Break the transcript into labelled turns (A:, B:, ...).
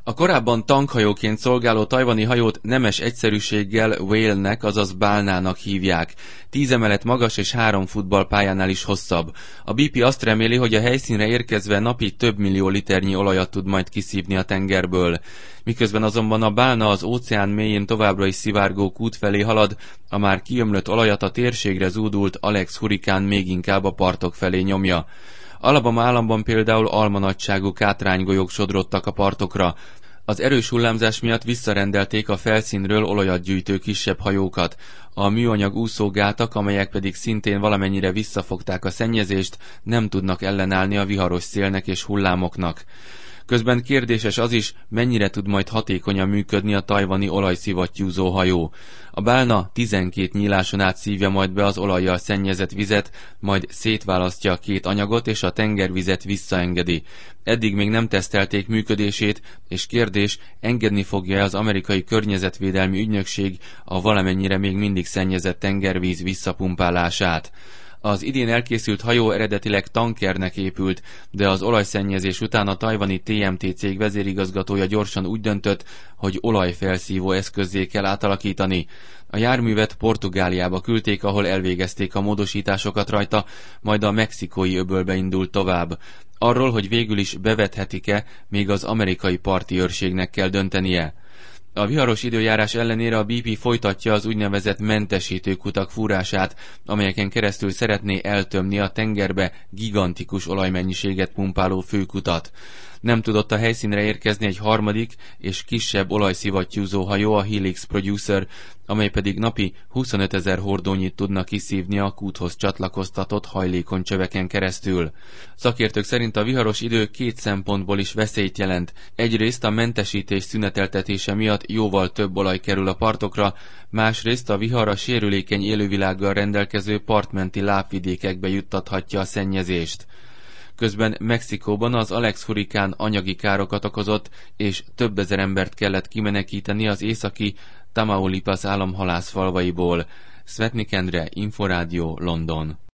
A: A korábban tankhajóként szolgáló tajvani hajót nemes egyszerűséggel Whale-nek, azaz bálnának hívják. 10 emelet magas és 3 futballpályánál is hosszabb. A BP azt reméli, hogy a helyszínre érkezve napi több millió liternyi olajat tud majd kiszívni a tengerből. Miközben azonban a bálna az óceán mélyén továbbra is szivárgó kút felé halad, a már kiömlött olajat a térségre zúdult Alex hurrikán még inkább a partok felé nyomja. Alabama államban például almanagyságú kátránygolyók sodródtak a partokra. Az erős hullámzás miatt visszarendelték a felszínről olajat gyűjtő kisebb hajókat. A műanyag úszógátak, amelyek pedig szintén valamennyire visszafogták a szennyezést, nem tudnak ellenállni a viharos szélnek és hullámoknak. Közben kérdéses az is, mennyire tud majd hatékonyan működni a tajvani olajszivattyúzó hajó. A bálna 12 nyíláson át szívja majd be az olajjal szennyezett vizet, majd szétválasztja a két anyagot és a tengervizet visszaengedi. Eddig még nem tesztelték működését, és kérdés, engedni fogja az amerikai környezetvédelmi ügynökség a valamennyire még mindig szennyezett tengervíz visszapumpálását. Az idén elkészült hajó eredetileg tankernek épült, de az olajszennyezés után a tajvani TMT cég vezérigazgatója gyorsan úgy döntött, hogy olajfelszívó eszközzé kell átalakítani. A járművet Portugáliába küldték, ahol elvégezték a módosításokat rajta, majd a mexikói öbölbe indult tovább. Arról, hogy végül is bevethetik-e, még az amerikai parti őrségnek kell döntenie. A viharos időjárás ellenére a BP folytatja az úgynevezett mentesítő kutak fúrását, amelyeken keresztül szeretné eltömni a tengerbe gigantikus olajmennyiséget pumpáló főkutat. Nem tudott a helyszínre érkezni egy harmadik és kisebb olajszivattyúzó hajó, a Helix Producer, amely pedig napi 25 000 hordónyit tudna kiszívni a kúthoz csatlakoztatott hajlékony csöveken keresztül. Szakértők szerint a viharos idő két szempontból is veszélyt jelent. Egyrészt a mentesítés szüneteltetése miatt jóval több olaj kerül a partokra, másrészt a vihar a sérülékeny élővilággal rendelkező partmenti lábvidékekbe juttathatja a szennyezést. Közben Mexikóban az Alex hurrikán anyagi károkat okozott, és több ezer embert kellett kimenekíteni az északi Tamaulipas állam halászfalvaiból. Svetnik Endre, Inforádió, London.